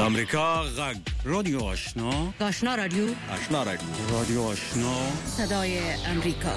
امریکا غږ رادیو آشنا رادیو رادیو آشنا صدای امریکا.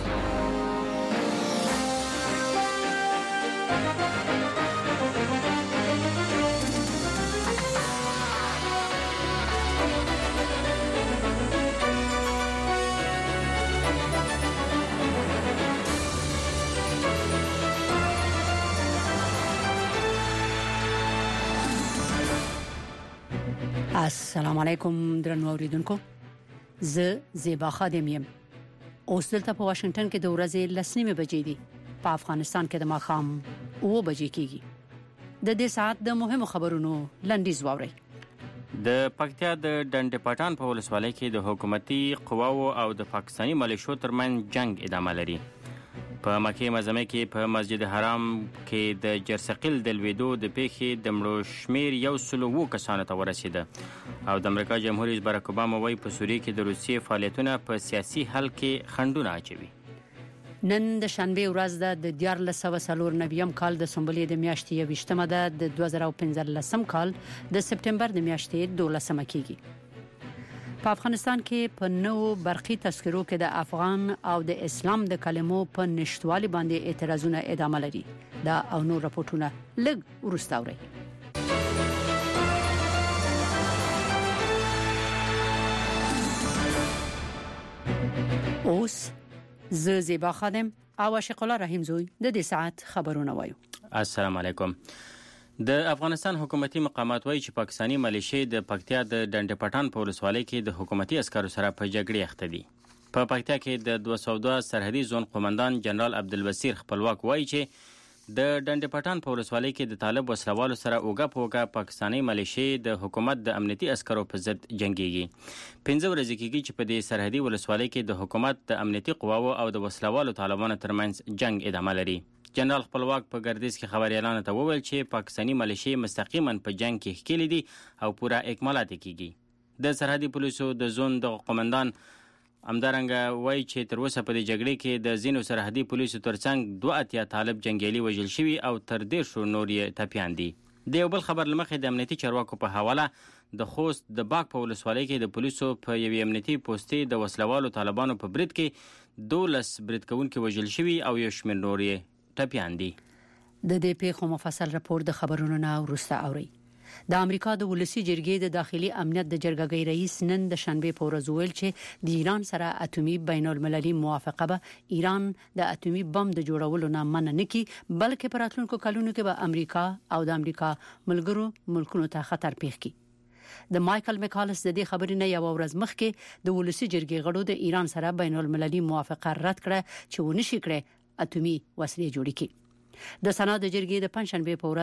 السلام علیکم درنو اوریدونکو، زه زیبا خادم یم. اوس دلته په واشنگټن کې د ورځې 10:30 بجې دي. په افغانستان کې د ماښام 9 بجې کېږي. د دې ساعت د مهمو خبرونو لنډیز واورئ. د پکتیا د ډنډ پټان په ولسوالۍ کې د حکومتي قواو او د پاکستاني ملیشو ترمنځ جنگ ادامه لري. په مکه معظمه کې په مسجد حرام کې د جرثقیل د لویدو د پیښې د مړو شمیر 102 کسانو ته ورسیده او د امریکا جمهور رئیس باراک اوباما وايي په سوریه کې د روسیې فعالیتونه په سیاسي حل کې خنډونه اچوي. نن د شنبه ورځ د 1494 کال د سنبلې د میاشتې 28مه ده. د 2015 کال د سپټمبر د میاشتې 12مه کېږي. په افغانستان کې په نوو برقي تذکرو کې د افغان او د اسلام د کلمو په نشټوالي باندې اعتراضونه ادامه لري. دا او نور راپورټونه لږ وروسته اورئ. اوس زه زیبا خادم او عاشق الله رحیم زوی د دې ساعت خبرونه وایو. السلام علیکم. د افغانستان حکومتي مقامات وایي چې پاکستاني ملیشې د پکتیا د ډنډ پټان په ولسوالۍ کې د حکومتي عسکرو سره په جګړې اخته دي. په پکتیا کې د 202 سرحدي زون قومندان جنرال عبدالبصیر خپلواک وایي چې د ډنډ پټان په ولسوالۍ کې د طالب وسلوالو سره اوګه پوګه پاکستاني ملیشې د حکومت د امنیتي عسکرو په ضد جنگيږي. 15 ورځې کېږي چې په دې سرحدي ولسوالۍ کې د حکومت د امنیتي قواو او د وسلوالو طالبانو ترمنځ جنگ ادامه لري. جنرال خپلواک په ګردیز کې خبريالانو ته وویل چې پاکستاني ملیشې مستقیما په جنگ کې ښکېلې دي او پوره اکمالات کېږي. د سرحدي پولیسو د زون د قومندان همدارنګه وایي چې تر اوسه په دې جګړې کې د ځینو سرحدي پولیسو ترڅنګ 82 طالب جنگیالي وژل شوي او تر 150 نور یې ټپیان دي. د یو بل خبر لمخې د امنیتي چارواکو په حواله د خوست د باغ په ولسوالۍ کې د پولیسو په یوې امنیتي پوستې د وسلوالو طالبانو په برید کې 12 برید کوونکي وژل شوي او یو شمېر نور یې ټپیان دي. د دې پیښو مفصل راپور د خبرونو نه وروسته اورئ. د امریکا د ولسی جرګې د داخلي امنیت د جرګګۍ رئیس نن د شنبه په ورځ ویل چې د ایران سره اټومي بین المللي موافقه به ایران د اټومي بم د جوړولو نه منع نه کړي، بلکې په راتلونکو کلونو کې به امریکا او د امریکا ملګرو ملکونو ته خطر پیښ کړي. د مایکل میکالس د دې خبرې نه یو ورځ مخکې د ولسی جرګې غړو د ایران سره بین المللي موافقه رد کړه چې ونشي کړي اټومي وسلې جوړې کړي. د سنا د جرګې د پنځشنبه په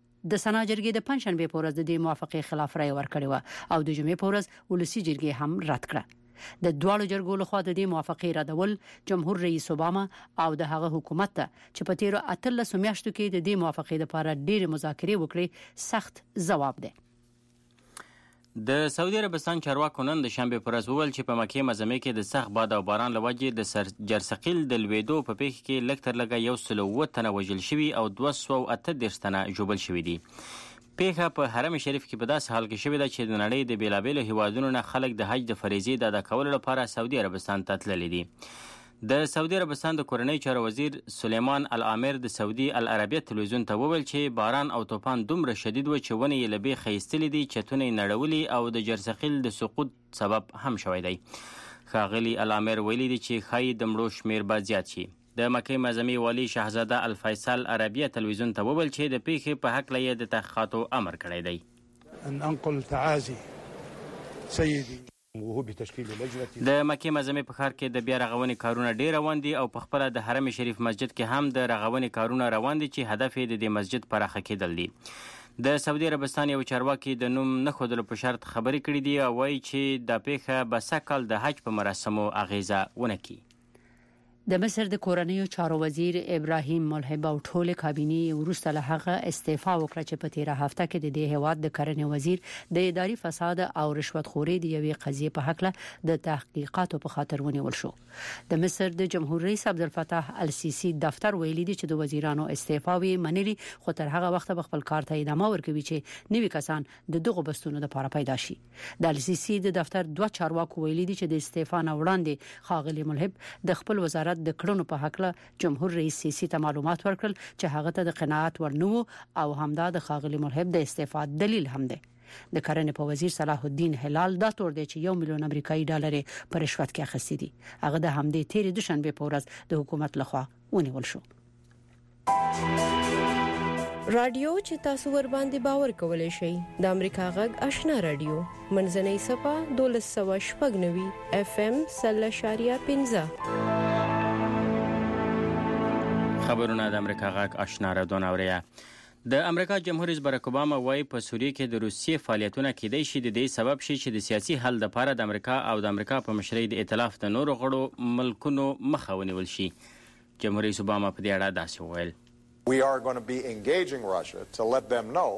ورځ د دې موافقه خلاف رائے ورکړې و او د جمعې په ورځ ولسی جرګې هم رد کړه. د دواړو جرګو لخوا د دې موافقه ردول جمهور رئیس اوباما او د هغه حکومت ته چې په تیر 18 میاشتو کې د دې موافقه لپاره ډېر مذاکرې وکړي سخت ځواب دی. د سعودي عربستان چارواکو نن د شنبه پر ورځ وویل چې په مکه معظمه کې د سخت باد او باران لوجې د جرثقیل د لویدو په پیښه کې لږ تر لږه 107 تنه وژل شوي او 238 تنه ژوبل شوي دي. پیښه په حرم شریف کې په داسې حال کې شوې ده چې د نړۍ د بیلابېلو هیوادونو نه خلک د حج د فریضې د ادا کولو لپاره سعودي عربستان ته تللي دي. د سعودي عربستان د کورنۍ چارو وزیر سلیمان العامر د سعودي العربیه تلویزیون ته وویل چې باران او طوفان دومره شدید و چې ونې یې له بیخه ایستلې دي، چتونه یې نړولي او د جرثقیل د سقوط سبب هم شوی دی. ښاغلي العامر ویلي دي چې ښایي د مړو شمیر به زیات شي. د مکې معظمې والي شهزاده الفیصل عربیه تلویزیون ته وویل چې د پیښې په هکله یې د تحقیقاتو امر کړی دی. ان انقل تعازي سيدي د مکې معظمې په ښار کې د بیا رغونې کارونه ډېر روان دي او په خپله د حرم شریف مسجد کې هم د رغونې کارونه روان دي چې هدف یې د دې مسجد پراخه کېدل دي. د سعودي عربستان یو چارواکي د نوم نه ښودلو په شرط خبرې کړې دي او وایي چې دا پیښه به سږ کال د حج په مراسمو اغیزه ونه کړي. د مصر د کورنیو چارو وزیر ابراهیم ملحب او ټول کابینه ورسته له هغه استعفا وکړه چې په تیره هفته کې د هیواد د کرنې وزیر د اداري فساد او رشوت خوري د یوې قضیې په حق له د تحقیقاتو په خاطر ونیول شو. د مصر د جمهور رئیس عبدالفتاح السیسی دفتر ویلي دی چې د وزیرانو استعفا وی منلي، خو تر هغه وخت به خپل کار ته ادامه ورکوي چې نوي کسان د دغه بستونو لپاره پیدا شي. د السیسی د دفتر دوه چارواکو ویلي دي چې د استعفا نه وړاندې خاغلی ملحب د خپل وزارت د کړنو په حق له جمهور رئیس سیسی ته معلومات ورکړل چې هغه ته د قناعت ورنو او همدا د خاغلی ملحب د استعفا دلیل هم دی. د کرنې په وزیر صلاح الدین هلال دا تور دی چې 1 میلیون امریکایي ډالر په رشوت کې اخیستي دي. هغه د همدې تیرې دوشنبه په ورځ د حکومت لخوا ونیول شو. رادیو چې تاسو ور باندې باور کولای شئ د امریکا غږ آشنا رادیو منځنۍ صفه 1290 FM 0.15 خبرونه د امریکا غږ آشنا رادیو ناوړیا. د امریکا جمهور رئیس باراک اوباما وايي په سوریه کې د روسیې فعالیتونه کېدای شي د دې سبب شي چې د سیاسي حل لپاره د امریکا او د امریکا په مشرۍ د ائتلاف د نورو غړو ملکونو مخه ونیول شي. جمهور رئیس اوباما په دې اړه داسې وویل: We are going to be engaging Russia to let them know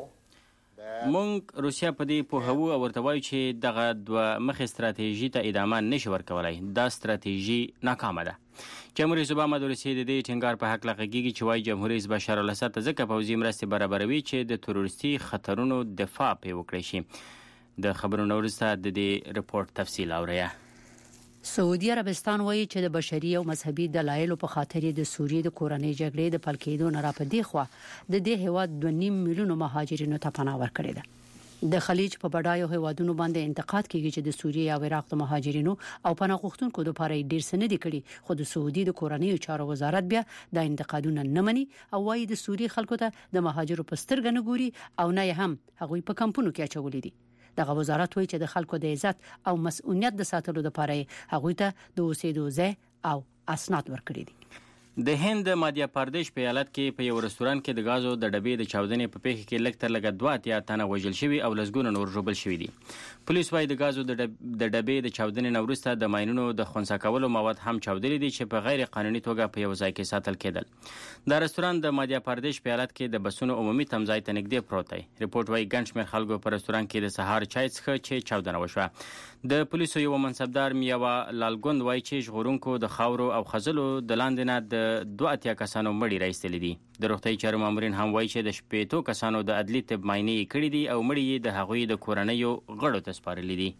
مونږ روسیا په دې پوهو او ورته وایو چې دغه دوه مخې ستراتیژي ته ادامه نشي ورکولای. دا ستراتیژي ناکامه ده. جمهور رئیس اوباما د روسیې د دې ټینګار په حق لغږیږي چې وايي جمهور رئیس بشار الاسد ته ځکه پوځي مرستې برابروي چې د تروریستي خطرونو دفاع پې وکړي شي. د خبرونو وروسته د دې رپورټ تفصیل اورئ. سعودي عربستان وایي چې د بشري او مذهبي دلایلو په خاطر د سوریې د کورنۍ جګړې د پل کېدو نه راپدې خو د دې هیواد 2.5 میلیون مهاجرینو ته پناه ورکړې ده. د خلیج په بډایو هیوادونو باندې انتقاد کیږي چې د سوریې او عراق د مهاجرینو او پناه غوښتونکو لپاره ډیر څه نه دي کړي، خو د سعودي د کورنیو چارو وزارت بیا د انتقادونه نه مني او وايي د سوریې خلکو ته د مهاجرو په سترګه نه ګوري او نه هم هغوی په کمپونو کې اچولي دي. دغه وزارت وایي چې د خلکو د عزت او مسؤلیت د ساتلو لپاره هغوی ته د اوسېدو ځای او اسناد ورکړي دي. د هند مادیا پردیش په ایالت کې په یو رستوران کې د غازو د ډبې د چاودنې په پیښه کې لږ تر لږه 2 تنه وژل شوي او لسګونه نور ژوبل شوي دي. پولیس وايي د غازو د ډبې د چاودنې نه وروسته د ماینونو د خنثی کولو مواد هم چاودلي دي چې په غیر قانوني توګه په یو ځای کې ساتل کېدل. دا رستوران د مادیا پردیش په ایالت کې د بسونو عمومي تمځای ته نږدې پروت دی. رپورټ وايي ګڼ شمېر خلکو په رستوران کې د سهار چای څښه چې چاودنه وشوه. د پولیسو یو منصبدار میاوا لالګوند وايي چې ژغورونکو د خاورو او خزلو د لاندې نه د 2 کسانو مړي راایستلي دي. د روغتۍ چارو مامورین هم وايي چې د 8 کسانو د عدلي طب معاینې کړي دي او مړي د هغوی د کورنیو غړو ته سپارلي دي.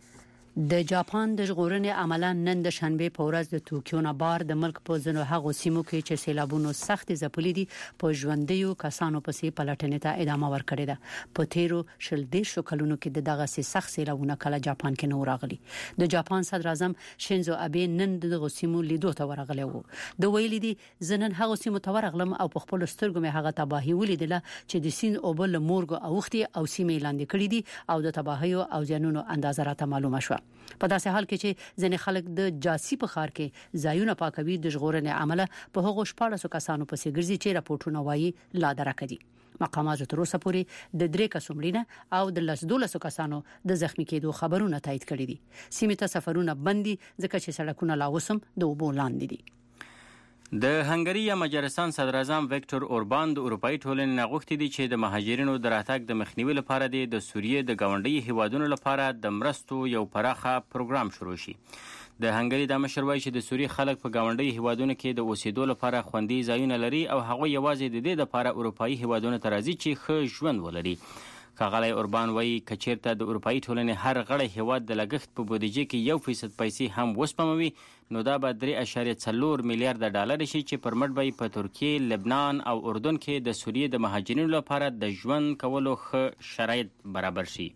د جاپان د ژغورنې عملا نن د شنبه په ورځ د توکیو نه بار د ملک په ځینو هغو سیمو کې چې سیلابونو سخت ځپلي دي په ژوندیو کسانو پسې پلټنې ته ادامه ورکړې ده. په تیرو 12 کلونو کې دغه سخت سیلابونه کله جاپان کې نه راغلي. د جاپان صدر اعظم شینزو ابي نن دغه سیمو لیدو ته ورغلی وو. د ویلي دي زنن هغه سیمو ته ورغلم او په خپل سترګو مې هغه تباهي ولیدله چې د سین او بل مورګ اوختي او سیمې لاندې کړې دي او د تباهي او زیانونو اندازه راته معلومه شوه. په داسې حال کې چې ځینې خلک د جاسي په خار کې ځایونه پاکوي، د ژغورنې عمله په هغو 14 کسانو پسې ګرځي چې راپورټونه وایي لا درکه دي. مقامات تر اوسه پورې د 3 کسو مړینه او د 12 کسانو د زخمی کېدو خبرونه تایید کړي دي. سیمې ته سفرونه بندي ځکه چې سړکونه لا اوسم د اوبو لاندې دي. د هنګري یا مجارستان صدر اعظم ویکټور اوربان د اروپאי ټولنې نه غوښتي دي چې د مهاجرینو د راتګ د مخنیوي لپاره د سوریې د گاونډي هیوادونو لپاره د مرستو یو پراخه پروګرام شروع شي. د هنګري د مشر وایي چې د سوریې خلک په گاونډي هیوادونو کې د اوسېدو لپاره خوندي ځایونه لري او هغه یوازې د دې لپاره اروپאי هیوادونو ته راځي چې ښه ژوند ولري. ښاغلی اوربان وایي که چیرته د اروپאי ټولنې هر غړی هیواد د لګښت په بودیجې کې 1% پیسې هم وسپموي نو دا به 3.4 میلیارډ ډالر شي چې پر مټ به په ترکیه، لبنان او اردن کې د سوریې د مهاجرینو لپاره د ژوند کولو ښه شرایط برابر شي.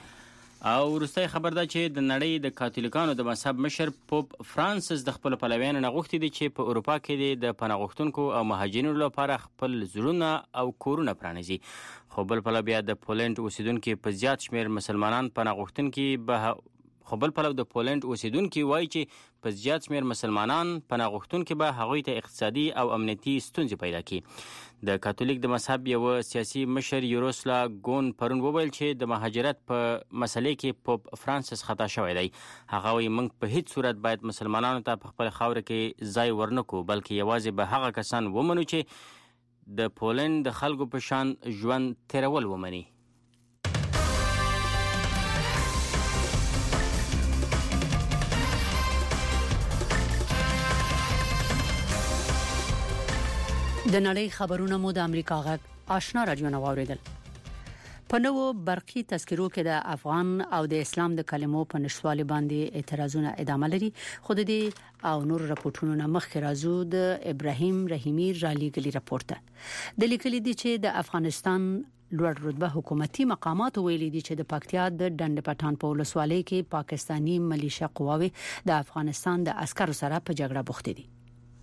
او وروستی خبر ده چې د نړۍ د کاتولیکانو د مذهب مشر پوپ فرانسس د خپل پلویانو نه غوښتي دي چې په اروپا کې د پناه غوښتونکو او مهاجرینو لپاره خپل زړونه او کورونه پرانیزي. خو بل پلو بیا د پولنډ اوسیدونکو په زیات شمیر مسلمانان پناه غوښتونکي به خو بل پلو د پولند اوسیدونکي وایي چې په زیات شمېر مسلمانان پناه غوښتونکي به هغوی ته اقتصادي او امنیتي ستونزې پیدا کړي. د کاتولیک د مذهب یو سیاسي مشر یوروسلا ګون پرون وویل چې د مهاجرت په مسلې کې پوپ فرانسیس خطا شوی دی. هغه وایي موږ په هیڅ صورت باید مسلمانانو ته په خپل خاوره کې ځای ورنکو، بلکې یوازې به هغه کسان ومنو چې د پولند د خلکو په شان ژوند تیرول ومني. د نړۍ خبرونه مو د امریکا غږ آشنا رادیو نو اوریدل. په نوو برقي تذکرو کې د افغان او د اسلام د کلمو په نشوالي باندې اعتراضونه ادامه لري. خود دې او نور راپورټونو نه مخکې راځو د ابراهیم رحیمی را لېږلي راپورټ د لیکلي دي چې د افغانستان لوړ رتبه حکومتي مقامات ویلي دي چې د پکتیا د ډنډ پټان په ولسوالۍ کې پاکستانی ملیشیا قواوي د افغانستان د عسکرو سره په جګړه بوخت دي.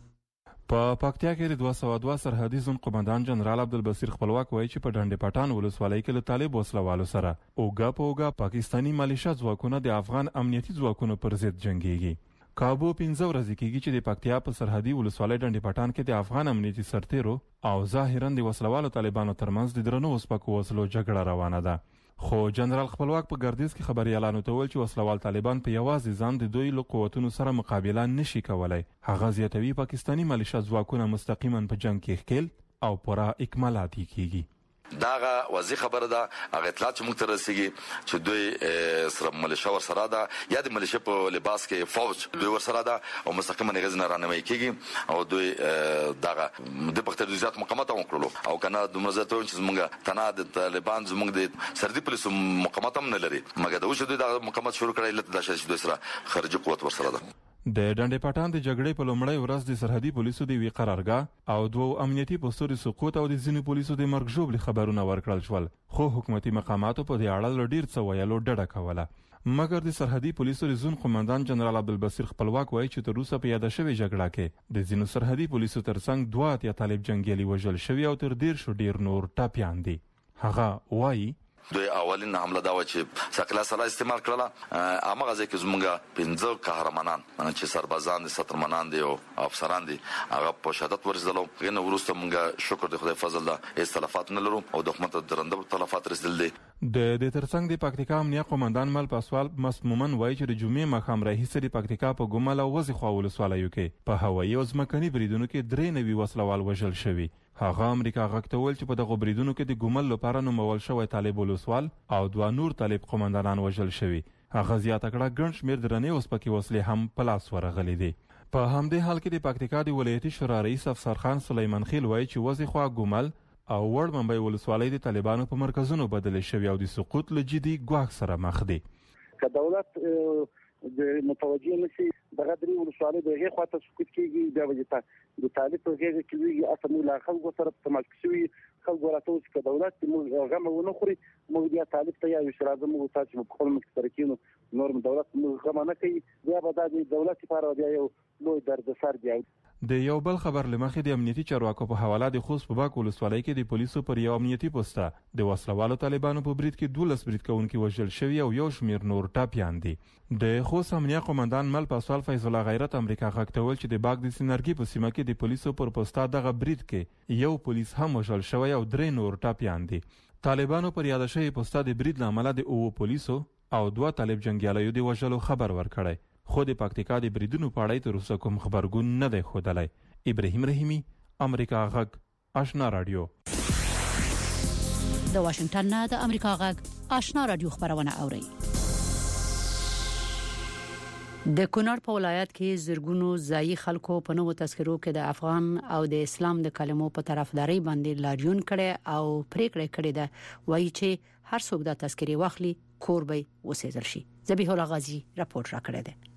په پکتیا کې د 202 سرحدي زون قومندان جنرال عبدالبصیر خپلواک وایي چې په ډنډ پټان ولسوالۍ کې له طالب وسلوالو سره اوګه پاکستانی ملیشیا ځواکونه د افغان امنیتي ځواکونو پر ضد جنگيږي. کابو 15 ورځې کېږي چې د پکتیا په سرحدي ولسوالۍ ډنډ پټان کې د افغان امنیتي سرتیرو او ظاهرا د وسلوالو طالبانو ترمنځ د درنو وسپکو وسلو جګړه روانه ده. خو جنرال خپلواک په ګردیز کې خبري اعلان وکړ چې وسلوال طالبان په یوازې ځان د دوی له قوتونو سره مقابله نشي کولای. هغه زیاتوي پاکستانی ملیشیا ځواکونه مستقیما په جنگ کې ښکیل او پوره اکمالات کیږي. داغه واضح خبره ده. هغه اطلاعات چې موږ ته رسیږي چې دوی سره ملیشیا ورسره ده یا د ملیشیا په لباس کې فوج دوی ورسره ده او مستقیما غزنه رانمای کیږي او دوی داغه د پختې ځات مقامات وکړلو او کنه د مرزته چې موږ تنه د طالبان زموږ د سردي پولیسو مقامات هم نه لري مګر د وښه دوی د مقامات شروع کړی لته د شې دوی سره خارجي قوت ورسره ده. د ډنډ پټان د جګړې په لومړۍ ورځ د سرحدي پولیسو د وی قرارګاه او دوه امنیتي پوسټو د سقوط او د ځینو پولیسو د مرګ ژوبل خبرونه ورکړل شول، خو حکومتي مقاماتو په دې اړه ډیر څه ویلو ډډه کوله. مګر د سرحدي پولیسو د زون قومندان جنرال عبدالبصیر خپلواک وایي چې تر اوسه په یاد شوی جګړه کې د ځینو سرحدي پولیسو ترڅنګ 2 اتیا طالب جنگیالي وژل شوی او تر ډیر شو ډیر نور ټاپیان دي. هغه وایي دوی اولین حمله دا و چې ثقيله سره استعمال کړله. هغه ځکه چې زموږ 15 قهرمانان چې سربازان دي، سترمنان دي او افسران دي هغه په شدت ورزدلو. غنه ورسته موږ شکر د خدای فضل ده استلافات نه لرو او د حکومت درنده تلفات رسیدل دي. د ترڅنګ د پکتیکا امنیه قومندان مل پاسوال مسمومن وایي چې د جمعې مخام راهیسې د پکتیکا په ګومل او وزي خو ولسوالیو کې په هوایي او ځمکني بریدونو کې 3 نوي وسلوال وژل شوي. هغه امریکا غږتول چې په دغه بریدونو کې د ګومل لپاره نومول شوی طالب ولسوال او 2 نور طالب قومندانان وژل شوي. هغه زیاته کړه ګڼ شمېر درنې وسپکې وسلې هم په لاس ورغلي دي. په همدې حال کې د پکتیکا د ولایتي شورا رئیس افسر خان سلیمان خیل وایي چې وزي خو ګومل او وړ منبع ولسوالۍ د طالبانو په مرکزونو بدل شوی او د سقوط له جدي ګواښ سره مخ دي. که دولت د متوجه نشي دغه درې ولسوالۍ دغه خواته سقوط کیږي د وجې د طالب په هغه کې ویږي اصل لا خلکو سره تماس کوي خلکو راته چې دولت موږ غم ونه خوري موږ بیا طالب ته یو شرازه موږ تاسو په خپل مشترکینو نورم دولت موږ غم نه کوي بیا به د دولت لپاره بیا یو لوی درد سر دی. د یو بل خبر لمخې د امنیتي چارواکو په حواله د خوست په باک ولسوالۍ کې د پولیسو پر یو امنیتي پوسټه د وسلوالو طالبانو په برید کې 12 برید کوونکي وژل شوي او یو شمیر نور ټاپیان دي. د خوست امنیه قومندان مل پاسوال فیض الله غیرت امریکا غږتول چې د باک د سینرګي په سیمه کې د پولیسو پر پوسټه دغه برید کې یو پولیس هم وژل شوی او 3 نور ټاپیان دي. طالبانو پر یاد شوی پوسټه د برید لامل د او پولیسو او 2 طالب جنگیالیو د وژلو خبر ورکړی. خو د پکتیکا د بریدونو په اړه تر اوسه کوم خبرګون نه دی ښودلی. ابراهیم رحیمی امریکا غږ آشنا رادیو. د واشنگټن نه د امریکا غږ آشنا رادیو خبرونه اوري. د کونړ په ولایت کې زرګونو ځایي خلکو په نوو تذکرو کې د افغان او د اسلام د کلمو په طرفداري باندې لاریون کړي او پریکړه کړې ده وایي چې هر څوک د تذکرې واخلي کور به وسېزل شي. ذبیح الله غازی راپورټ راکړی دی.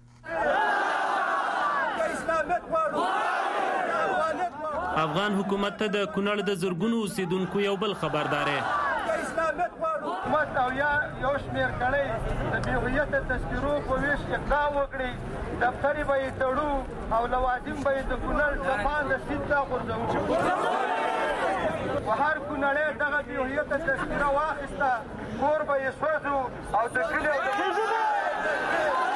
افغان حکومت ته د کونړ د زرګونو اوسیدونکو یو بل خبردار حکومت او یو شمیر کړي د بیهویت تذکرو په ویش اقدام وکړي دفتر به یې تړو او لوازم به یې د کونړ ځپان د سید ته غورځوو. هر کونړی دغه بیهویت تذکره واخیسته کور به یې سوځو او د کلي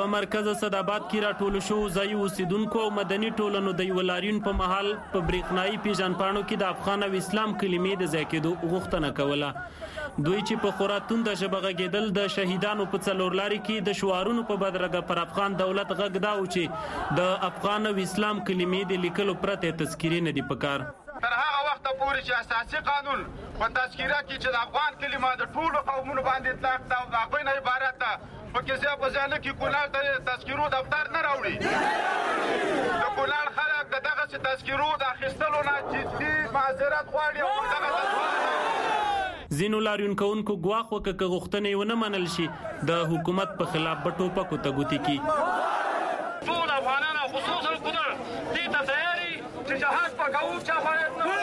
په مرکز صداباد کې راټول شو ځای اوسیدونکو او مدني ټولنو د یو لاریون په محل په برېښنايي پیژنپاڼو کې د افغان او اسلام کلمې د ځای کېدو غوښتنه کوله. دوی چې په خورا تونده ژبه غږېدل د شهیدانو په څلورلاري کې د شعارونو په بدرګه پر افغان دولت غږ دا و چې د افغان او اسلام کلمې د لیکلو پرته تذکیرې نه دي پکار. تر هغه وخت پورې چې اساسي قانون په تذکیره کې چې د افغان کلمه د ټولو قومونو باندې اطلاق ده او د هغوی نه عبارت ده پکې ځای په ځای نه کې کونړ ته تذکیرو دفتر نه راوړي. د کونړ خلک د دغسې تذکیرو د اخیستلو نه جدي معذرت غواړي او دغه ځینو لاریون کوونکو ګواښ وکړ که غوښتنې ونه منل شي د حکومت په خلاف به ټوپکو ته ګوتې کړي. ټول افغانان خصوصا کونړ دې ته تیار دي چې جهاد په کوو چا باید نه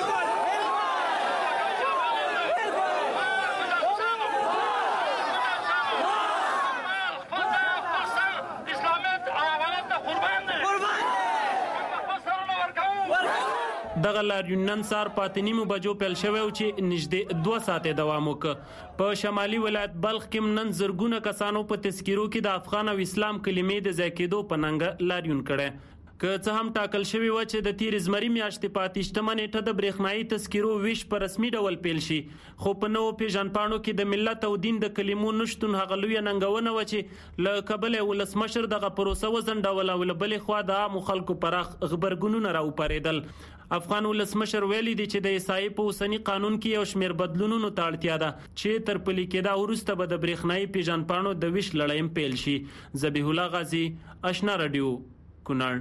دغه لاریون نن سهار په 8:30 بجو پیل شوی و چې نږدې 2 ساعته دوام وکړ. په شمالي ولایت بلخ کې نن زرګونه کسانو په تذکیرو کې د افغان او اسلام کلمې د ځای کېدو په ننګه لاریون کړی. که څه هم ټاکل شوی و چې د تیر زمري میاشتې په 28 نیټه د برېښنايي تذکیرو ویش په رسمي ډول پیل شي، خو په نوو پیژنپاڼو کې د ملت او دین د کلمو نشتون هغه لویه ننګونه و چې له کبله ولسمشر دغه پروسه وځنډوله او له بلې خوا د عامو خلکو پراخ غبرګونونه راوپارېدل. افغان ولسمشر ویلي دی چې د عیسائی په اوسني قانون کې یو شمېر بدلونونو ته اړتیا ده چې تر پلي کېدا وروسته به د برېښنايي پیژنپاڼو د ویش لړۍ پیل شي. ذبیح الله غازی، آشنا رادیو، کونړ.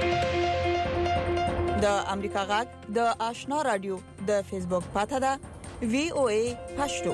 د امریکا غږ د آشنا رادیو د فیسبوک پاته ده VOA پښتو.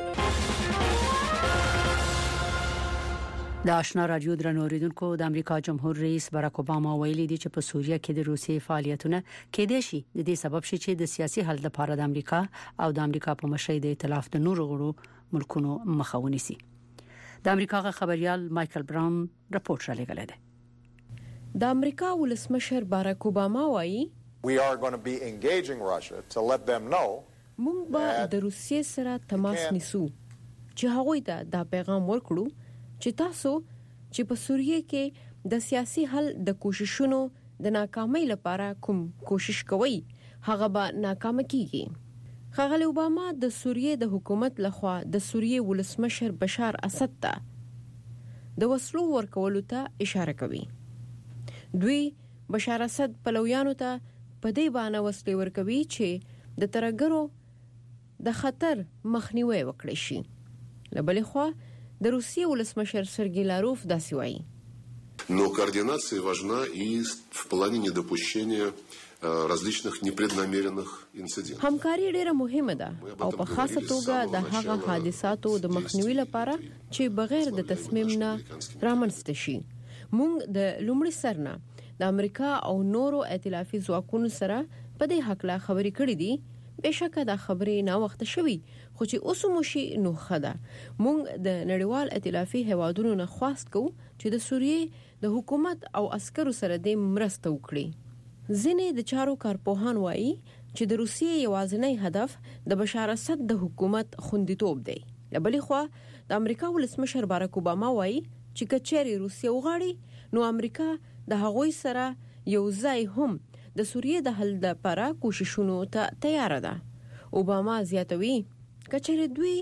د آشنا رادیو درنو اوریدونکو، د امریکا جمهور رئیس باراک اوباما ویلي دی چې په سوریه کې د روسي فعالیتونه کېدای شي د دې سبب شي چې د سیاسي حل لپاره د امریکا او د امریکا په مشرۍ د ائتلاف د نورو غړو ملکونو مخه ونیسي. د امریکا خبريال مايكل براون راپور را لګل دی. د امریکا ولسمشر باراک اوباما وایي We are going to be engaging Russia to let them know موږ به د روسیې سره تماس نیسو چې هغوی ته دا پیغام ورکړو چې تاسو چې په سوریه کې د سیاسي حل د کوششونو د ناکامۍ لپاره کوم کوشش کوي هغه به ناکام کیږي. ښاغلی اوباما د سوریه د حکومت لخوا د سوریه ولسمشر بشار اسد ته د وسلو ورکولو ته اشاره کوي. دوی بشار اسد پلویانو ته په دې باندې وسلې ورکوي چې د ترګرو د خطر مخنیوي وکړي شي. لبلې خوا د روسیې ولسمشر سرګی لاروف داسې وایي. Но координация важна и в плане недопущения различных непреднамеренных инцидентов. همکاري ډیره مهمه ده او په خاصه توګه د هغه حادثاتو د مخنیوي لپاره چې بغیر د تصمیم نه رامنځته شي. موږ د لومړي سر نه د امریکا او نورو ائتلافي ځواکونو سره په دې حق لا خبرې کړې دي. بشکره دا خبرې نه وخت شوي خو چې اوس مو شي نو خدا مونږ د نړیوال ائتلافي هوادونو نه خواست کوو چې د سوریې د حکومت او عسکرو سره د مرسته وکړي. ځینې د چارو کارپوهان وایي چې د روسیې یوازینی هدف د بشار اسد د حکومت خوندیتوب دی. لبلې خوا د امریکا ولسمشر باراک اوباما وایي چې کچېری روسیه وغواړي نو امریکا د هغوی سره یو ځای هم د سوریه د حل لپاره کوششونو ته تیار ده. اوباما زیاتوي کچېری دوی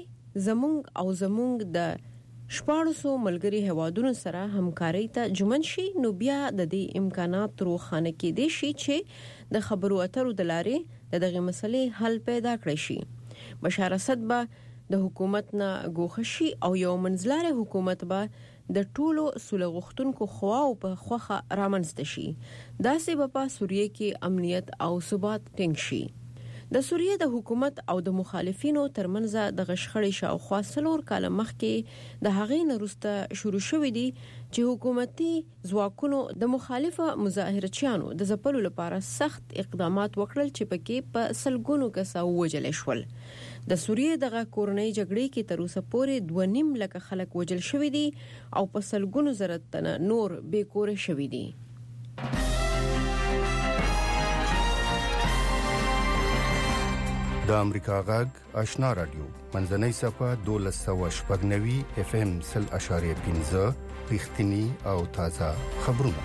زمونږ د 1400 ملګری هوادونو سره همکاري ته جمن شي نو بیا د دې امکانات روښانه کېدي شي چې د خبرو اترو د لارې دغه مسلې حل پیدا کړي شي. بشار اسد به د حکومت نه ګوښه شي او یو منځلاره حکومت به د ټولو سوله غوښتونکو خواو په خوخه رامنځته شي. داسې به په سوریه کې امنیت او ثبات ټینګ شي. د سوریه د حکومت او د مخالفینو ترمنځ د غشخړې شاوخوا 4 کال مخکې د هغې نه وروسته شروع شوې دي چې حکومتي ځواکونو د مخالفه مظاهرچیانو د ځپلو لپاره سخت اقدامات وکړل چې پکې په سلګونو کسان وژل شول. د سوریه دغه کورنۍ جګړې کې تر اوسه پورې 2.5 لک خلک وژل شوي دي او په سلګونو زره تنه نور بې کوره شوي دي. د امریکا غږ آشنا رادیو منځنۍ صفه 1290 FM 0.5 رښتینی او تازه خبرونه.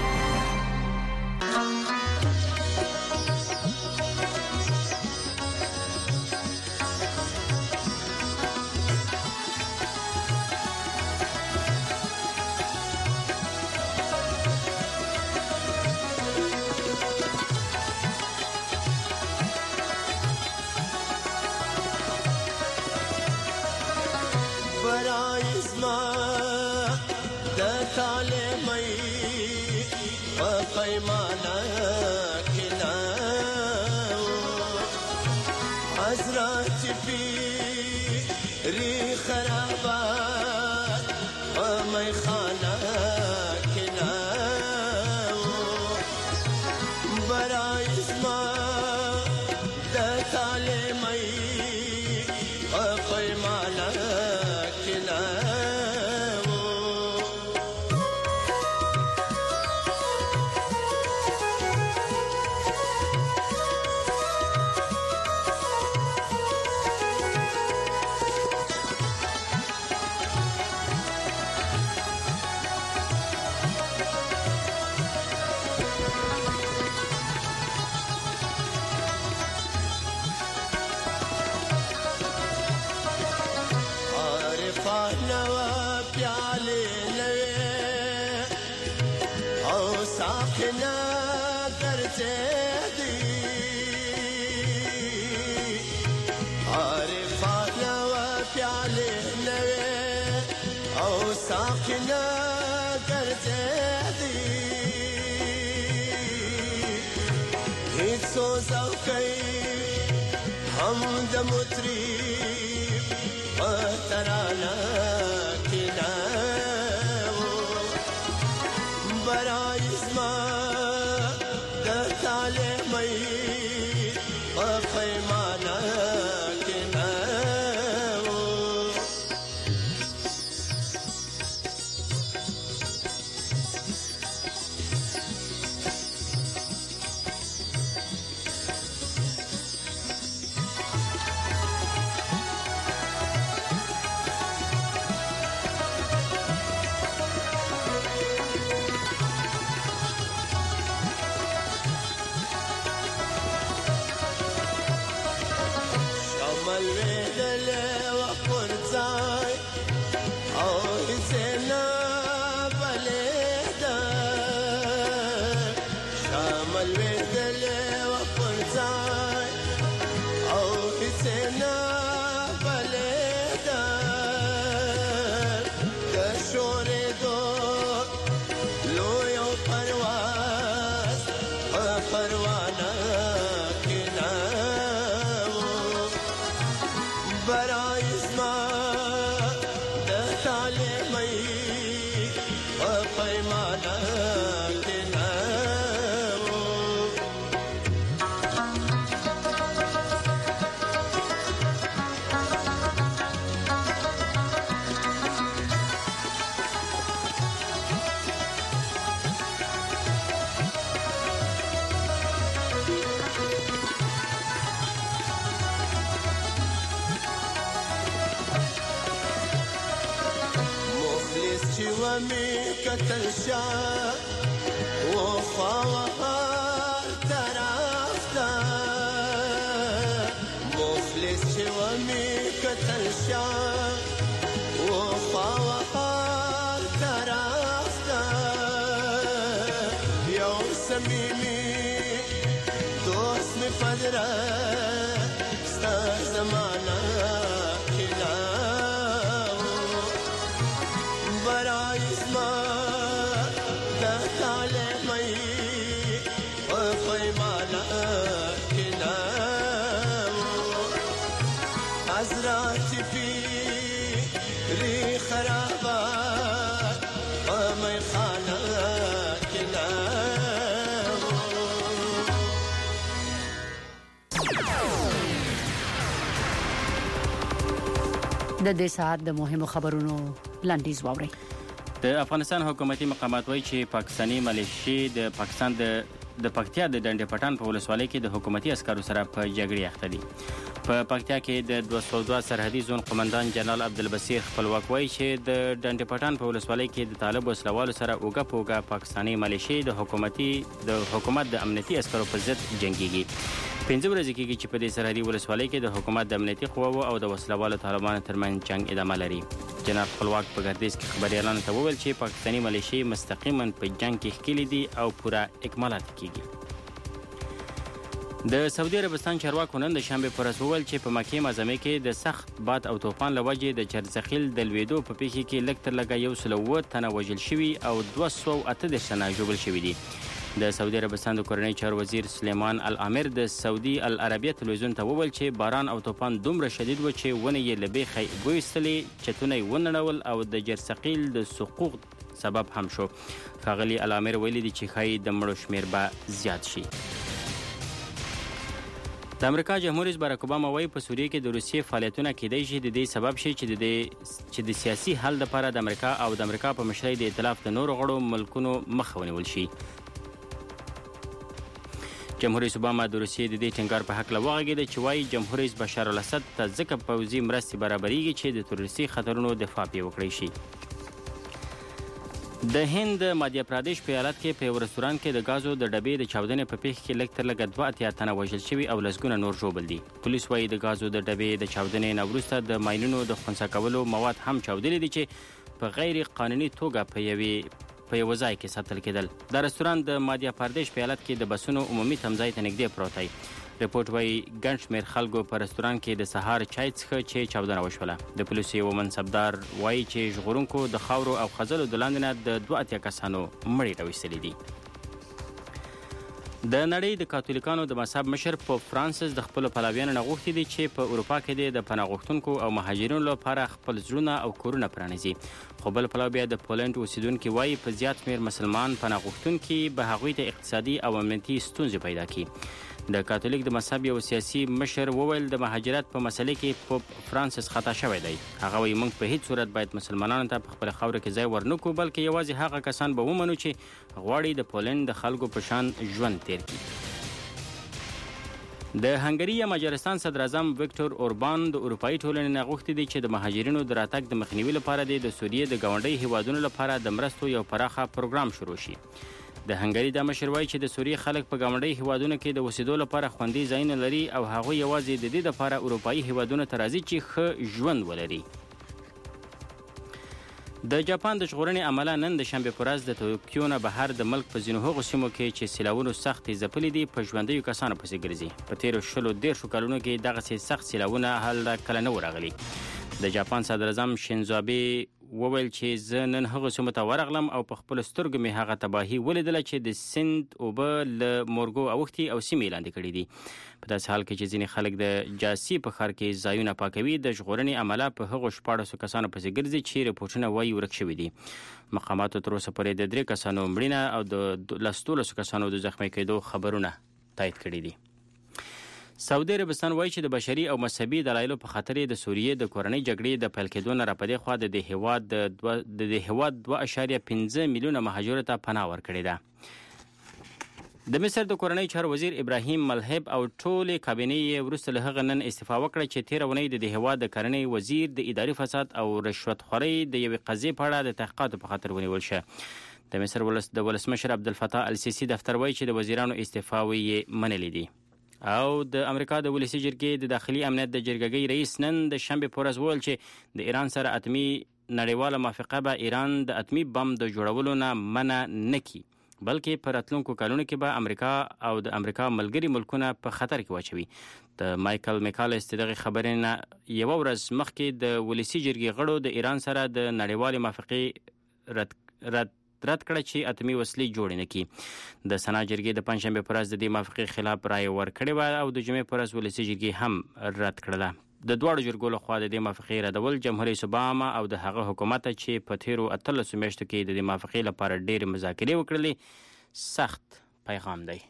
د دې ساعت د مهمو خبرونو لاندیز واوري. د افغانستان حکومتي مقامات وایي چې پاکستاني ملیشې د پاکستان د پکتیا د ډنډ پټان په ولسوالۍ کې د حکومتي عسکرو سره په جګړه اخته دي. په پکتیا کې د 202 سرحدي زون قومندان جنرال عبدالبصیر خپلواک وایي چې د ډنډ پټان په ولسوالۍ کې د طالب وسلوالو سره اوګه په اوګه پاکستاني ملیشې د حکومت د امنیتي عسکرو په ضد جنګيږي. 15 ورځې کېږي چې په دې سرحدي ولسوالۍ کې د حکومت د امنیتي قواو او د وسلوالو طالبانو ترمنځ جنگ ادامه لري. جنرال خپلواک په ګردیز کې خبريالانو ته وویل چې پاکستاني ملیشې مستقیما په جنگ کې ښکېلې دي او پوره اکمالات کېږي. د سعودي عربستان چارواکو نن د شنبه پر ورځ وویل چې په مکې معظمه کې د سخت باد او طوفان لوجې د چرځخیل د لویدو په پیښه کې لږ تر لږه 109 تنه وژل شوي او 218 تنه ژوبل شوي دي. د سعودي عربستان د کورنۍ چارو وزیر سلیمان الامر د سعودي العربیه تلویزیون ته وویل چې باران او طوفان دومره شدید و چې ونه یې له بیخه ویستلې، چتونه یې ونړول او د چرځخیل د سقوط سبب هم شو. ښاغلي الامر ویلي دي چې ښایي د مړو شمیر به زیات شي. د امریکا جمهور رئیس باراک اوباما وايي په سوریه کې د روسیې فعالیتونه کېدای شي د دې سبب شي چې د سیاسي حل لپاره د امریکا او د امریکا په مشرۍ د ائتلاف د نورو غړو ملکونو مخه ونیول شي. جمهور رئیس اوباما د روسیې د دې ټینګار په هکله وغږېده چې وايي جمهور رئیس بشار الاسد ته ځکه پوځي مرستې برابرېږي چې د تروریستي خطرونو دفاع پرې وکړی شي. د هند مادیا پرادیش په ایالت کې په یو رستوران کې د غازو د ډبې د چاودنې په پیښه کې لږ تر لږه 2 تنه وژل شوي او لسګونه نور ژوبل دي. پولیس وايي د غازو د ډبې د چاودنې نه وروسته د ماینونو د خنثی کولو مواد هم چاودلي دي چې په غیر قانوني توګه په یو ځای کې ساتل کېدل. دا رستوران د مادیا پرادیش په ایالت کې د بسونو عمومي تمځای ته نږدې پروت دی. رپورټ وايي ګڼ شمېر خلکو په رستوران کې د سهار چای څښه چې چاودنه وشوله. د پولیسو یو منصبدار وايي چې ژغورونکو د خاورو او خځلو د لاندې نه د 82 کسانو مړي راویستلي دي. د نړۍ د کاتولیکانو د مذهب مشر پوپ فرانسیس د خپلو پلویانو نه غوښتي دي چې په اروپا کې د پناه غوښتونکو او مهاجرینو لپاره خپل زړونه او کورونه پرانیزي. خو بل پلو بیا د پولنډ اوسیدونکي وايي په زیات شمېر مسلمان پناه غوښتونکي به هغوی ته اقتصادي او امنیتي ستونزې پیدا کړي. د کاتولیک د مذهب یو سیاسي مشر وویل د مهاجرت په مسلې کې پوپ فرانسیس خطا شوی دی. هغه وايي موږ په هیڅ صورت باید مسلمانانو ته په خپل خاوره کې ځای ورنکړو، بلکې یوازې هغه کسان به ومنو چې غواړي د پولنډ د خلکو په شان ژوند تیر کړي. د هنګري یا مجارستان صدر اعظم ویکټور اوربان د اروپایي ټولنې نه غوښتي دي چې د مهاجرینو د راتګ د مخنیوي لپاره د سوریې د ګاونډي هیوادونو لپاره د مرستو یو پراخه پروګرام شروع شي. د هنګري د مشر وايي چې د سوریې خلک په ګاونډي هیوادونو کې د اوسېدو لپاره خوندي ځایونه لري او هغوی یوازې د دې لپاره اروپایي هیوادونو ته راځي چې ښه ژوند ولري. د جاپان د ژغورنې عمله نن د شنبې په ورځ د توکیو نه بهر د ملک په ځینو هغو سیمو کې چې سیلاوونو سختې ځپلې دي په ژوندیو کسانو پسې ګرځي. په تېرو 110 کلونو کې دغسې سخت سیلاوونه هلته کله نه وو راغلي. د جاپان صدر اعظم شینزو آبې وویل چې زه نن هغو سیمو ته ورغلم او په خپلو سترګو مې هغه تباهي ولیدله چې د سیند اوبه له مورګو اوښتي او سیمې لاندې کړي دي. په داسې حال کې چې ځینې خلک د جاسي په ښار کې ځایونه پاکوي، د ژغورنې عمله په هغو 14 کسانو پسې ګرځي چې رپورټونه وایي ورک شوي دي. مقاماتو تر اوسه پورې د 3 کسانو مړینه او د 12 کسانو د زخمي کېدو خبرونه تایید کړي دي. سعودي عربستان وایي چې د بشري او مذهبي دلایلو په خاطر د سوریې د کورنۍ جګړې د پیل کېدو نه راپدې خوا د دې هیواد 2.5 میلیونه مهاجرو ته پناه ورکړې ده. د مصر د کورنۍ چارو وزیر ابراهیم ملهب او ټولې کابینې یې وروسته له هغه نن استعفا وکړه چې تېره اونۍ د دې هیواد د کرنې وزیر د اداري فساد او رشوت خورۍ د یوې قضیې په اړه د تحقیقاتو په خاطر ونیول شه. د مصر د ولسمشر عبدالفتاح السیسي دفتر وایي چې د وزیرانو استعفاوې یې منلې دي. او د امریکا د ولسي جرګې د داخلي امنیت د جرګګۍ رئیس نن د شنبې په ورځ وویل چې د ایران سره اتمي نړیواله موافقه به ایران د اتمي بم د جوړولو نه منع نه کړي، بلکې په راتلونکو کلونو کې به امریکا او د امریکا ملګري ملکونه په خطر کې واچوي. د مایکل میکالس دغه خبرې نه یو ورځ مخکې د ولسي جرګې غړو د ایران سره د نړیوالې موافقې رد کړه چې اتمي وسلې جوړې نه کړي. د سنا جرګې د پنځشنبې په ورځ د دې موافقې خلاف رایه ورکړې وه او د جمعې په ورځ ولسي جرګې هم رد کړله. د دواړو جرګو لخوا د دې موافقې ردول جمهور رئیس اوباما او د هغه حکومت چې په تېرو 18 میاشتو کې د دې موافقې لپاره ډېرې مذاکرې وکړلې سخت پیغام دی.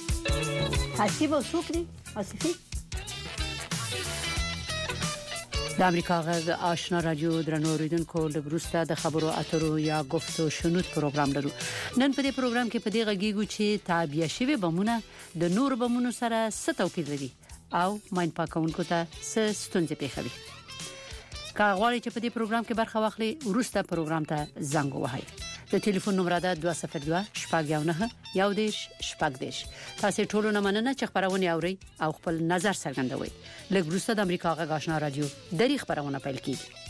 آسیب او څوک دی؟ آسیفي د امریکا غږ آشنا رادیو درنو اوریدونکو لګروسته د خبرو اترو یا گفتو شنود پروګرام لرو. نن په دې پروګرام کې په دې غږیږو چې تابع شوی بمونه د نور بمونو سره څه توپیر لري او ماین پاکونکو ته څه ستونزې پیښوي. که غواړئ چې په دې پروګرام کې برخه واخلئ ورسته پروګرام ته زنګ ووهئ. د ټلیفون نمبر ده 202 شپږ 11 تاسو ټولو نه مننه چې خبرونه اوري او خپل نظر څرګندوي. لږ وروسته د امریکا غږ آشنا رادیو د خبرونه پیل کیږي.